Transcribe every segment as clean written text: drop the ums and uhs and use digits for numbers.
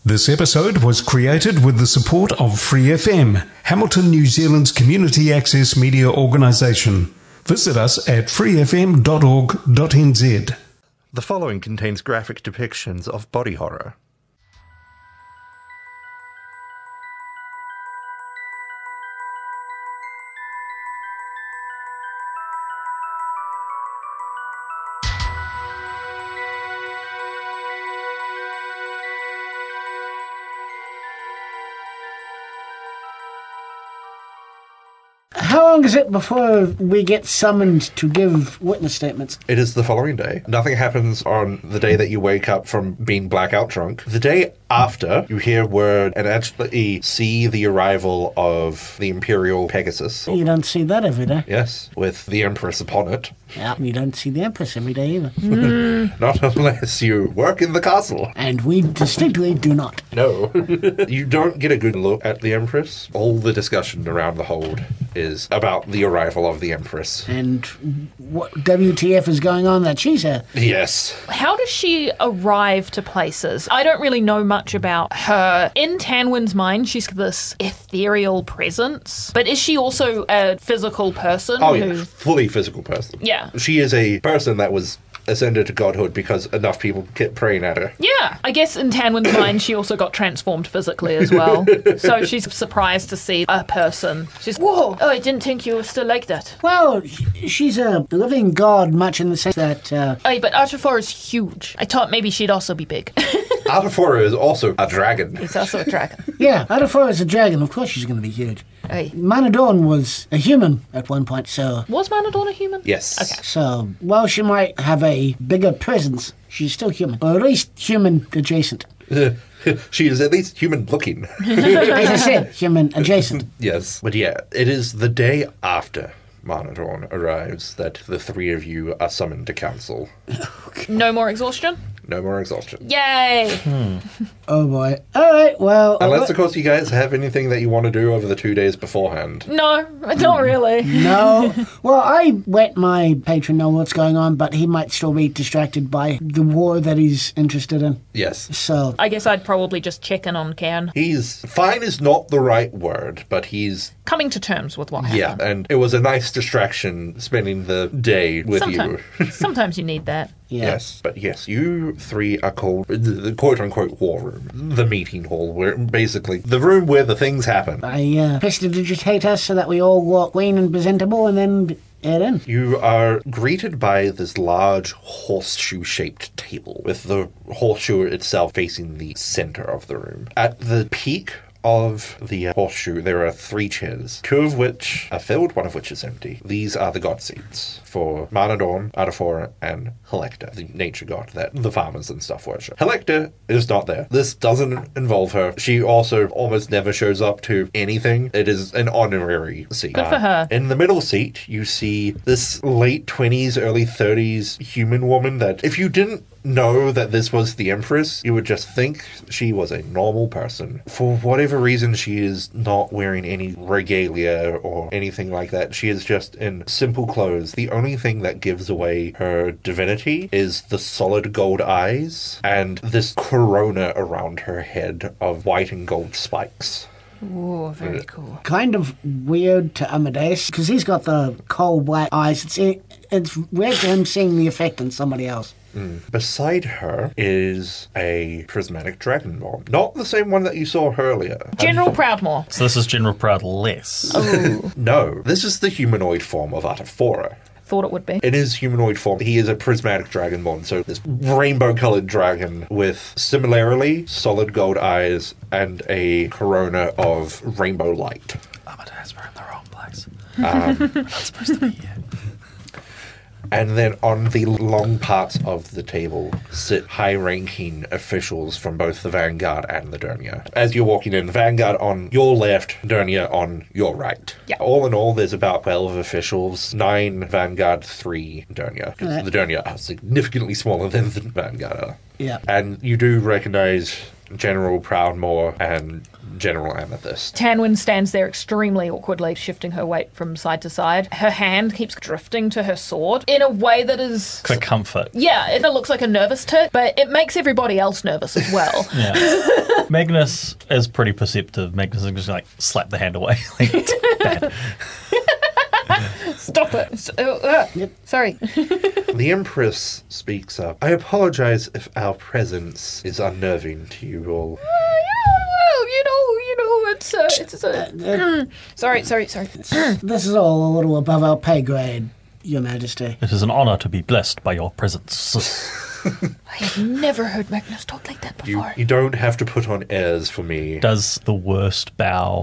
This episode was created with the support of Free FM, Hamilton, New Zealand's community access media organisation. Visit us at freefm.org.nz. The following contains graphic depictions of body horror. How long is it before we get summoned to give witness statements? It is the following day. Nothing happens on the day that you wake up from being blackout drunk. The day after, you hear word and actually see the arrival of the Imperial Pegasus. You don't see that every day. Yes, with the Empress upon it. Yeah, you don't see the Empress every day either. Not unless you work in the castle. And we distinctly do not. No. You don't get a good look at the Empress. All the discussion around the hold is about the arrival of the Empress. And what WTF is going on that she's here? Yes. How does she arrive to places? I don't really know much about her. In Tanwin's mind, she's this ethereal presence. But is she also a physical person? Oh, yeah. Fully physical person. Yeah. She is a person that was ascended to godhood because enough people kept praying at her. Yeah. I guess in Tanwin's mind, she also got transformed physically as well. So she's surprised to see a person. She's, whoa, oh, I didn't think you were still like that. Well, she's a living god, much in the sense that... Oh, but Artifor is huge. I thought maybe she'd also be big. Artifor is also a dragon. He's also a dragon. Yeah, Artifor is a dragon. Of course she's going to be huge. Hey. Manadorn was a human at one point, so... Was Manadorn a human? Yes. Okay. So, while she might have a bigger presence, she's still human. Or at least human adjacent. She is at least human looking. As I said, human adjacent. Yes. But yeah, it is the day after Manadorn arrives that the three of you are summoned to council. No more exhaustion? No more exhaustion. Yay! Oh boy. Alright, well... Unless, of course, you guys have anything that you want to do over the 2 days beforehand. No, not really. No. Well, I let my patron know what's going on, but he might still be distracted by the war that he's interested in. Yes. So... I guess I'd probably just check in on Cairn. He's... Fine is not the right word, but he's... Coming to terms with what Yeah, happened. and it was a nice distraction spending the day with you. Sometimes you need that. Yeah. Yes, but yes, you three are called the quote-unquote war room, the meeting hall, where basically the room where the things happen. I prestidigitate us so that we all walk clean and presentable and then head in. You are greeted by this large horseshoe-shaped table, with the horseshoe itself facing the center of the room. At the peak of the horseshoe, there are 3 chairs, 2 of which are filled, 1 of which is empty. These are the god seats for Manadorn, Artifor, and Helecta, the nature god that the farmers and stuff worship. Helecta is not there. This doesn't involve her. She also almost never shows up to anything. It is an honorary seat. Good for her. In the middle seat, you see this late 20s, early 30s human woman that if you didn't know that this was the Empress, you would just think she was a normal person. For whatever reason, she is not wearing any regalia or anything like that. She is just in simple clothes. The only thing that gives away her divinity is the solid gold eyes and this corona around her head of white and gold spikes. Ooh, very cool. Kind of weird to Amadeus, because he's got the cold black eyes. It's weird to him seeing the effect on somebody else. Beside her is a prismatic dragonborn. Not the same one that you saw earlier. General Proudmore. So this is General Proud less. Ooh, No, this is the humanoid form of Artifora. thought it would be. In his humanoid form, he is a prismatic dragonborn, so this rainbow-colored dragon with similarly solid gold eyes and a corona of rainbow light. Amadeus, we're in the wrong place. Um, Not supposed to be here. And then on the long parts of the table sit high-ranking officials from both the Vanguard and the Durnia. As you're walking in, Vanguard on your left, Durnia on your right. Yeah. All in all, there's about 12 officials, 9 Vanguard, 3 Durnia. 'Cause Right. the Durnia are significantly smaller than the Vanguard are. Yeah. And you do recognize General Proudmore and General Amethyst. Tanwyn stands there extremely awkwardly, shifting her weight from side to side. Her hand keeps drifting to her sword in a way that is... For comfort. Yeah, it looks like a nervous tick, but it makes everybody else nervous as well. Yeah. Magnus is pretty perceptive. Magnus is just like slap the hand away. Like, bad. Stop it. Sorry. The Empress speaks up. I apologize if our presence is unnerving to you all. Sorry. This is all a little above our pay grade, Your Majesty. It is an honor to be blessed by your presence. I have never heard Magnus talk like that before. You don't have to put on airs for me. Does the worst bow.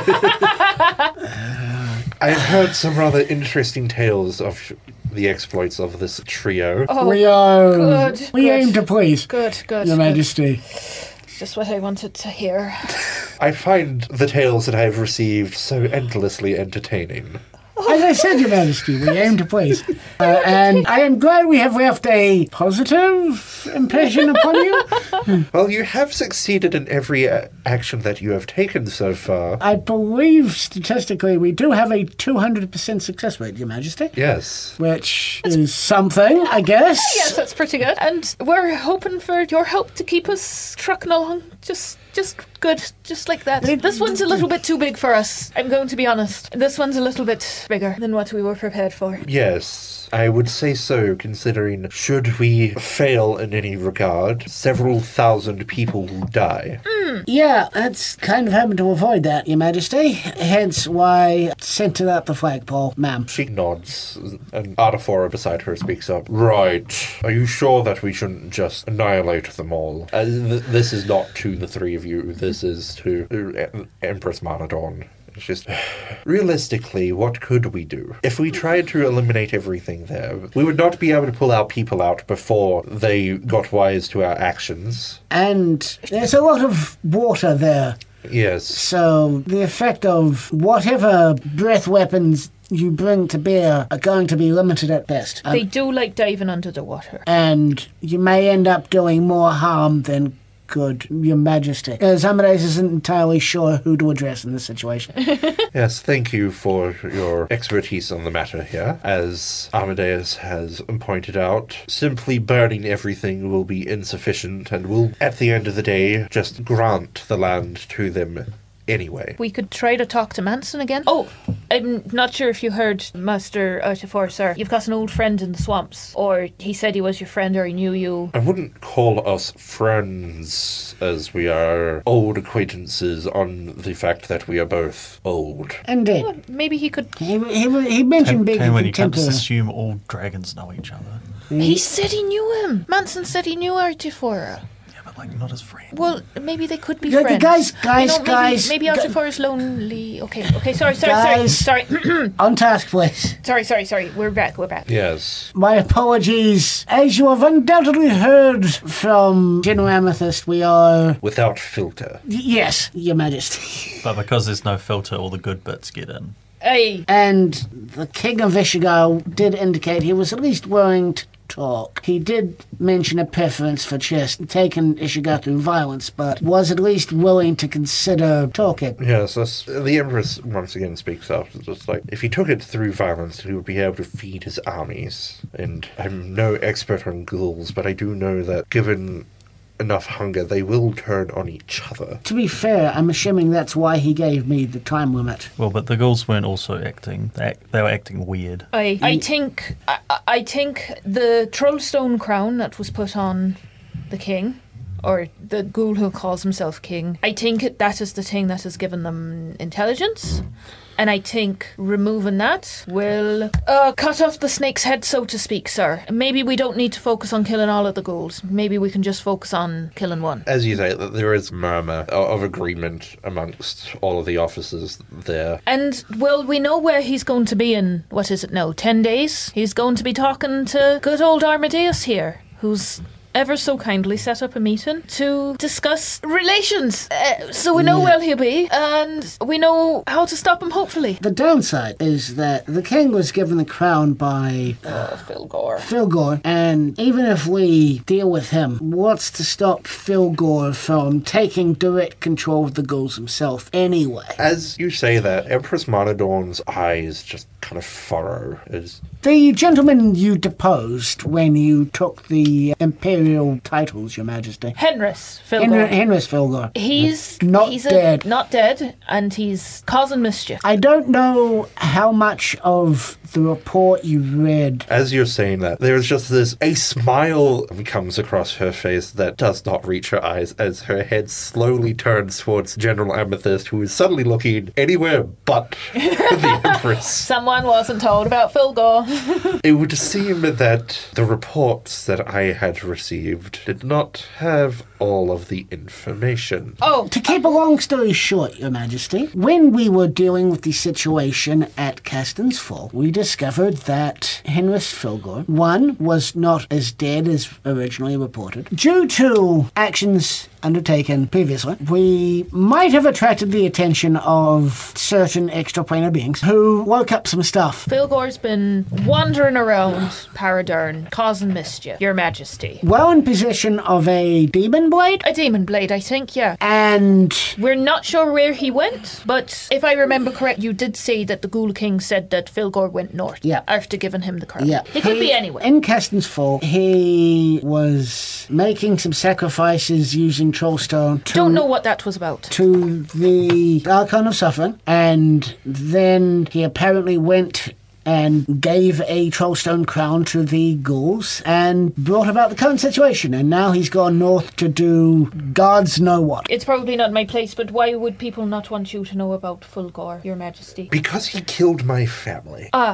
I've heard some rather interesting tales of the exploits of this trio. Oh, we good. aim to please, Good. Your Majesty. Just what I wanted to hear. I find the tales that I have received so endlessly entertaining. As I said, Your Majesty, we aim to please. And I am glad we have left a positive impression upon you. Well, you have succeeded in every action that you have taken so far. I believe statistically we do have a 200% success rate, Your Majesty. Yes. Which is something, I guess. Yes, that's pretty good. And we're hoping for your help to keep us trucking along. Just good, just like that. This one's a little bit too big for us, I'm going to be honest. This one's a little bit bigger than what we were prepared for. Yes, I would say so, considering should we fail in any regard, several thousand people will die. Yeah, that's kind of having to avoid that, Your Majesty. Hence why I sent it up the flagpole, ma'am. She nods, and Artifora beside her speaks up. Right. Are you sure that we shouldn't just annihilate them all? This is not to the three of you. This is to Empress Monodon. It's just, realistically, what could we do? If we tried to eliminate everything there, we would not be able to pull our people out before they got wise to our actions. And there's a lot of water there. Yes. So the effect of whatever breath weapons you bring to bear are going to be limited at best. They do like diving under the water. And you may end up doing more harm than good, Your Majesty. Amadeus isn't entirely sure who to address in this situation. Yes, thank you for your expertise on the matter here. As Amadeus has pointed out, simply burning everything will be insufficient and will, at the end of the day, just grant the land to them anyway. We could try to talk to Manson again. Oh, I'm not sure if you heard, Master Artifor, sir. You've got an old friend in the swamps. Or he said he was your friend or he knew you. I wouldn't call us friends, as we are old acquaintances on the fact that we are both old. Indeed. Well, maybe he could... He mentioned being When you can't just contemporary. assume all dragons know each other. He said he knew him. Manson said he knew Artifor. Yeah, but like not as friends. Well, maybe they could be Yeah, friends. guys, Maybe Artifor is lonely. Okay, sorry. Guys. Sorry. On task, please. Sorry. We're back. Yes. My apologies. As you have undoubtedly heard from General Amethyst, we are... Without filter. Yes, Your Majesty. But because there's no filter, all the good bits get in. Hey. And the King of Ishigar did indicate he was at least willing to talk. He did mention a preference for just taking Ishigar through violence, but was at least willing to consider talking. Yes, the Empress once again speaks up. It's just like, if he took it through violence, he would be able to feed his armies. And I'm no expert on ghouls, but I do know that given enough hunger, they will turn on each other. To be fair, I'm assuming that's why he gave me the time limit. Well, but the ghouls weren't also acting. They were acting weird. I think the Trollstone crown that was put on the king, or the ghoul who calls himself king, I think that is the thing that has given them intelligence. And I think removing that will cut off the snake's head, so to speak, sir. Maybe we don't need to focus on killing all of the ghouls. Maybe we can just focus on killing one. As you say, there is murmur of agreement amongst all of the officers there. And, well, we know where he's going to be in, 10 days? He's going to be talking to good old Armadeus here, who's ever so kindly set up a meeting to discuss relations. So we know where he'll be, and we know how to stop him, hopefully. The downside is that the king was given the crown by Filgor, and even if we deal with him, what's to stop Filgor from taking direct control of the ghouls himself anyway? As you say that, Empress Monodorn's eyes just kind of furrow as... The gentleman you deposed when you took the imperial titles, Your Majesty. Henris Filgor. Henris Filgor. He's dead. Not dead, and he's causing mischief. I don't know how much of the report you read. As you're saying that, there's just a smile comes across her face that does not reach her eyes as her head slowly turns towards General Amethyst, who is suddenly looking anywhere but the Empress. Someone wasn't told about Filgor. It would seem that the reports that I had received did not have all of the information. Oh, To keep a long story short, Your Majesty, when we were dealing with the situation at Caston's Fall, we discovered that Henris Filgor, one, was not as dead as originally reported. Due to actions undertaken previously, we might have attracted the attention of certain extraplanar beings who woke up some stuff. Filgor's been wandering around Paradern, causing mischief, Your Majesty. Well in possession of a demon blade, A demon blade, I think, yeah. and We're not sure where he went, but if I remember correct, you did say that the Ghoul King said that Filgor went north. Yeah. After giving him the crown. yeah, He could be anywhere. In Caston's Fall, he was making some sacrifices using Trollstone to Don't know what that was about. to the Archon of Suffering, and then he apparently went and gave a Trollstone crown to the ghouls and brought about the current situation, and now he's gone north to do gods know what. It's probably not my place, but why would people not want you to know about Fulgor, Your Majesty? Because he killed my family. Oh.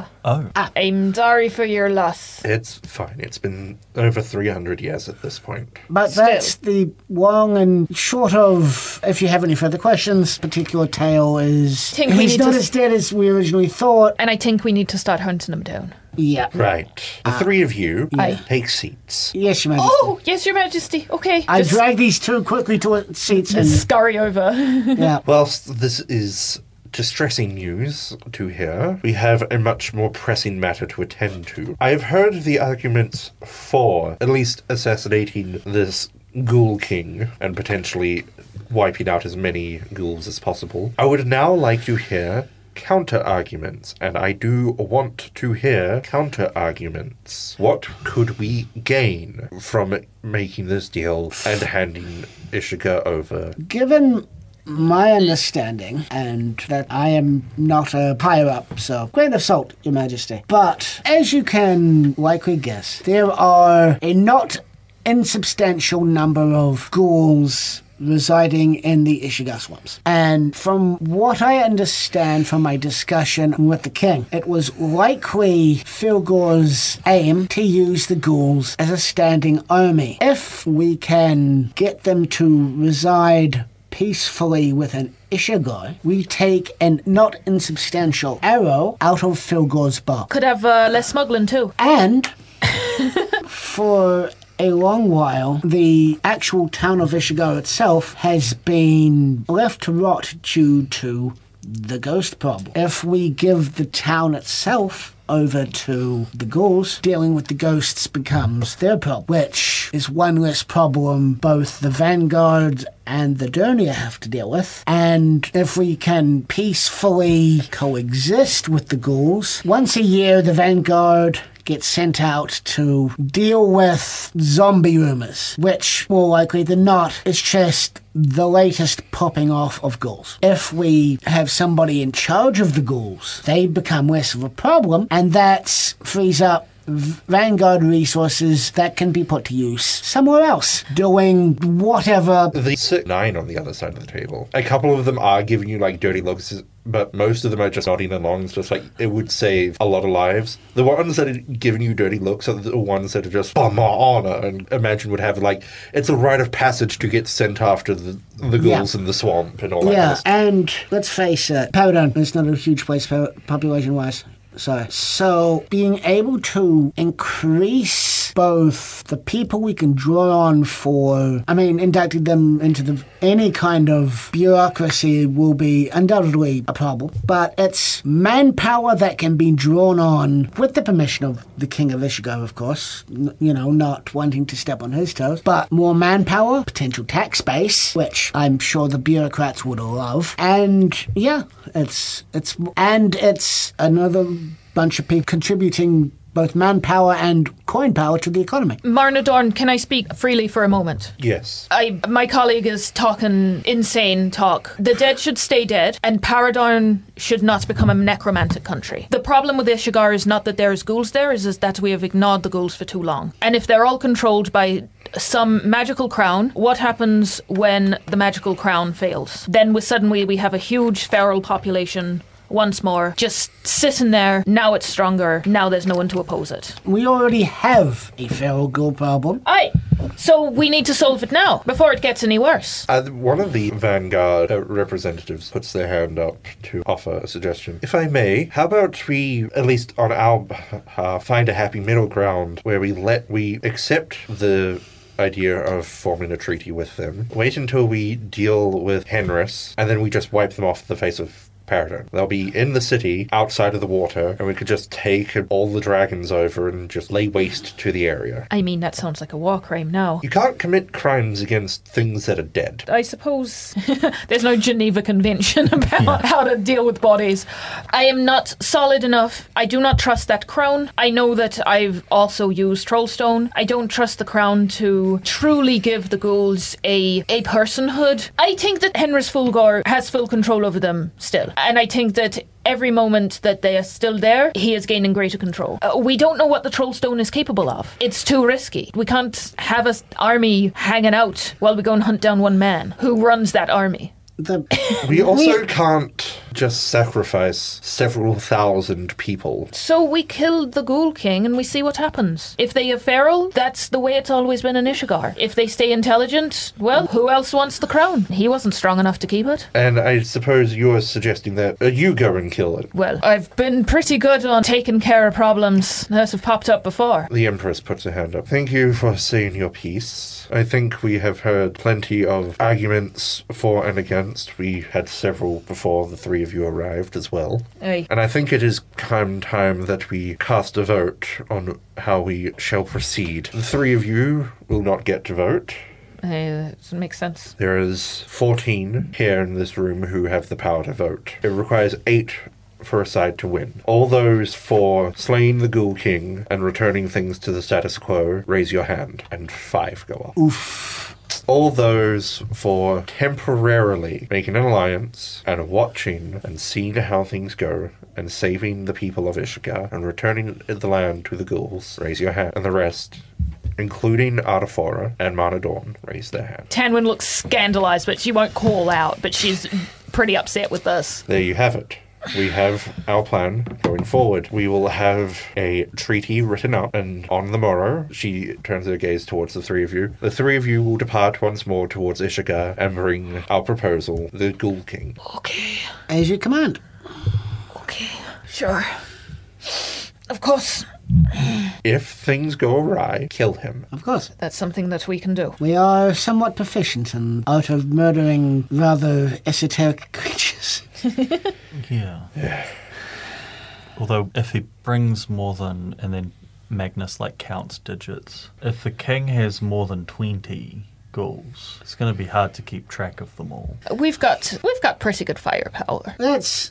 I'm sorry for your loss. It's fine. It's been over 300 years at this point. But Still. that's the long and short of, if you have any further questions, particular tale is Think we he's need not to- as dead as we originally thought. And I think we need to start hunting him down. Yeah. Right. The three of you Aye. take seats. Yes, Your Majesty. Oh, yes, Your Majesty. Okay. I Just drag these two quickly to seats and scurry over. yeah. Whilst this is distressing news to hear, we have a much more pressing matter to attend to. I have heard the arguments for at least assassinating this Ghoul King and potentially wiping out as many ghouls as possible. I would now like to hear counter-arguments, and I do want to hear counter-arguments. What could we gain from making this deal and handing Ishiga over? Given my understanding, and that I am not a higher up, so grain of salt, Your Majesty. But as you can likely guess, there are a not insubstantial number of ghouls residing in the Ishiga swamps. And from what I understand from my discussion with the king, it was likely Filgor's aim to use the ghouls as a standing army. If we can get them to reside peacefully within Ishigar, we take a not insubstantial arrow out of Filgor's bow. Could have less smuggling too. And for a long while, the actual town of Ishigar itself has been left to rot due to the ghost problem. If we give the town itself over to the ghouls, dealing with the ghosts becomes their problem, which is one less problem both the Vanguard and the Durnia have to deal with. And if we can peacefully coexist with the ghouls, once a year the Vanguard gets sent out to deal with zombie rumors, which more likely than not is just the latest popping off of ghouls. If we have somebody in charge of the ghouls, they become less of a problem, and that frees up Vanguard resources that can be put to use somewhere else, doing whatever. They sit 9 on the other side of the table. A couple of them are giving you like dirty looks, but most of them are just nodding along. It's just like it would save a lot of lives. The ones that are giving you dirty looks are the ones that are just for my honor, and imagine would have like it's a rite of passage to get sent after the ghouls in the swamp and all that kind Yeah, of stuff. and let's face it, Paradon is not a huge place population-wise. So being able to increase both the people we can draw on for, inducting them into any kind of bureaucracy will be undoubtedly a problem, but it's manpower that can be drawn on with the permission of the King of Ishigar, of course, not wanting to step on his toes, but more manpower, potential tax base, which I'm sure the bureaucrats would love, and it's another bunch of people contributing both manpower and coin power to the economy. Marnadorn, can I speak freely for a moment? Yes. My colleague is talking insane talk. The dead should stay dead, and Paradorn should not become a necromantic country. The problem with Ishigar is not that there's ghouls there, is that we have ignored the ghouls for too long. And if they're all controlled by some magical crown, what happens when the magical crown fails? Then suddenly we have a huge feral population once more, just sitting there. Now it's stronger. Now there's no one to oppose it. We already have a feral ghoul problem. Aye. So we need to solve it now, before it gets any worse. One of the Vanguard representatives puts their hand up to offer a suggestion. If I may, how about we, at least on our find a happy middle ground, where we accept the idea of forming a treaty with them, wait until we deal with Henris, and then we just wipe them off the face of Paradorn. They'll be in the city, outside of the water, and we could just take all the dragons over and just lay waste to the area. That sounds like a war crime now. You can't commit crimes against things that are dead. I suppose there's no Geneva Convention about how to deal with bodies. I am not solid enough. I do not trust that crown. I know that I've also used Trollstone. I don't trust the crown to truly give the ghouls a personhood. I think that Henris Fulgor has full control over them still. And I think that every moment that they are still there, he is gaining greater control. We don't know what the Trollstone is capable of. It's too risky. We can't have an army hanging out while we go and hunt down one man. Who runs that army? We also can't just sacrifice several thousand people. So we killed the Ghoul King and we see what happens. If they are feral, that's the way it's always been in Ishigar. If they stay intelligent, well, who else wants the crown? He wasn't strong enough to keep it. And I suppose you're suggesting that you go and kill it. Well, I've been pretty good on taking care of problems that have popped up before. The Empress puts her hand up. Thank you for saying your piece. I think we have heard plenty of arguments for and against. We had several before the three of you arrived as well. Aye. And I think it is time that we cast a vote on how we shall proceed. The three of you will not get to vote. That makes sense. There is 14 here in this room who have the power to vote. It requires 8 for a side to win. All those for slaying the Ghoul King and returning things to the status quo, raise your hand, and 5 go up. Oof. All those for temporarily making an alliance and watching and seeing how things go and saving the people of Ishigar and returning the land to the ghouls, raise your hand. And the rest, including Artafora and Marnadorn, raise their hand. Tanwyn looks scandalized, but she won't call out, but she's pretty upset with this. There you have it. We have our plan going forward. We will have a treaty written up, and on the morrow, she turns her gaze towards the three of you. The three of you will depart once more towards Ishigar and bring our proposal, the Ghoul King. Okay. As you command. Okay. Sure. Of course. If things go awry, kill him. Of course. That's something that we can do. We are somewhat proficient in art of murdering rather esoteric creatures. Yeah. Although if he brings more than, and then Magnus counts digits, if the king has more than 20 ghouls, it's going to be hard to keep track of them all. We've got pretty good firepower. Let's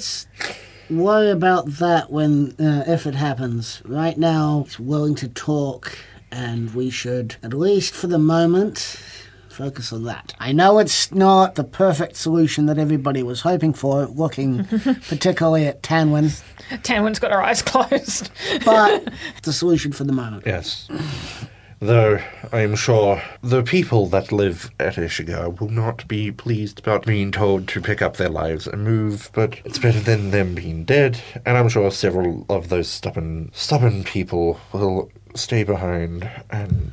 worry about that when if it happens. Right now, it's willing to talk, and we should, at least for the moment, focus on that. I know it's not the perfect solution that everybody was hoping for, looking particularly at Tanwyn. Tanwyn's got her eyes closed. But the solution for the moment. Yes. Though I am sure the people that live at Ishigar will not be pleased about being told to pick up their lives and move, but it's better than them being dead, and I'm sure several of those stubborn people will stay behind, and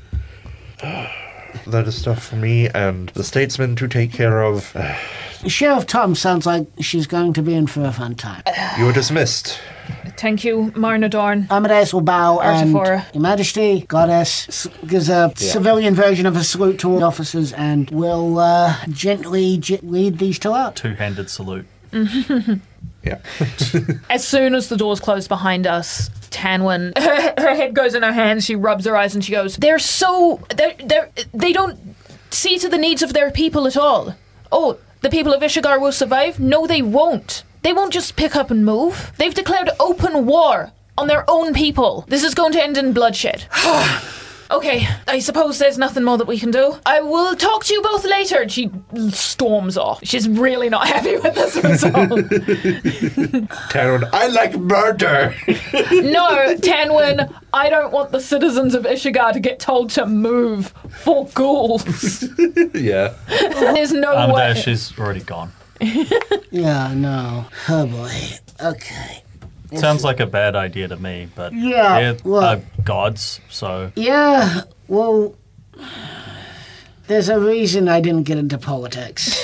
that is stuff for me and the statesmen to take care of. Sheriff Tom sounds like she's going to be in for a fun time. You are dismissed. Thank you, Marna Dorn. Amadeus will bow and Artifora. Your Majesty, Goddess, gives a civilian version of a salute to all the officers and will gently lead these two out. Two-handed salute. Yeah. As soon as the doors close behind us, Tanwyn, her head goes in her hands, she rubs her eyes and she goes, they don't see to the needs of their people at all. Oh, the people of Ishigar will survive? No, they won't. They won't just pick up and move. They've declared open war on their own people. This is going to end in bloodshed. Okay, I suppose there's nothing more that we can do. I will talk to you both later. And she storms off. She's really not happy with this result. Tanwyn, I like murder. No, Tanwyn, I don't want the citizens of Ishigar to get told to move for ghouls. Yeah. There's no way. She's already gone. Yeah, no. Oh boy. Okay. Sounds like a bad idea to me, but Yeah, they're well- gods, so Yeah, well, there's a reason I didn't get into politics.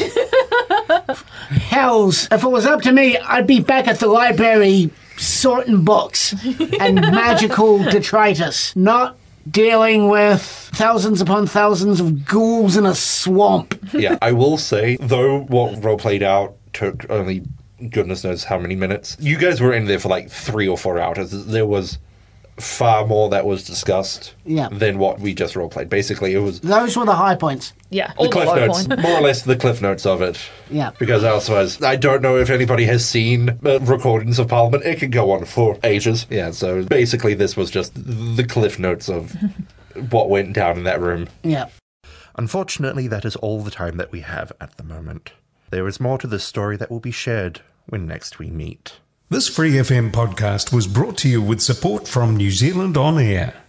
Hells, if it was up to me, I'd be back at the library sorting books and magical detritus, not dealing with thousands upon thousands of ghouls in a swamp. Yeah, I will say, though what role played out took only goodness knows how many minutes, you guys were in there for like 3 or 4 hours. There was far more that was discussed than what we just role played. Basically, it was Those were the high points. Yeah, the cliff notes, more or less the cliff notes of it. Yeah. Because otherwise, I don't know if anybody has seen recordings of Parliament. It could go on for ages. Yeah, so basically this was just the cliff notes of what went down in that room. Yeah. Unfortunately, that is all the time that we have at the moment. There is more to this story that will be shared when next we meet. This Free FM podcast was brought to you with support from New Zealand On Air.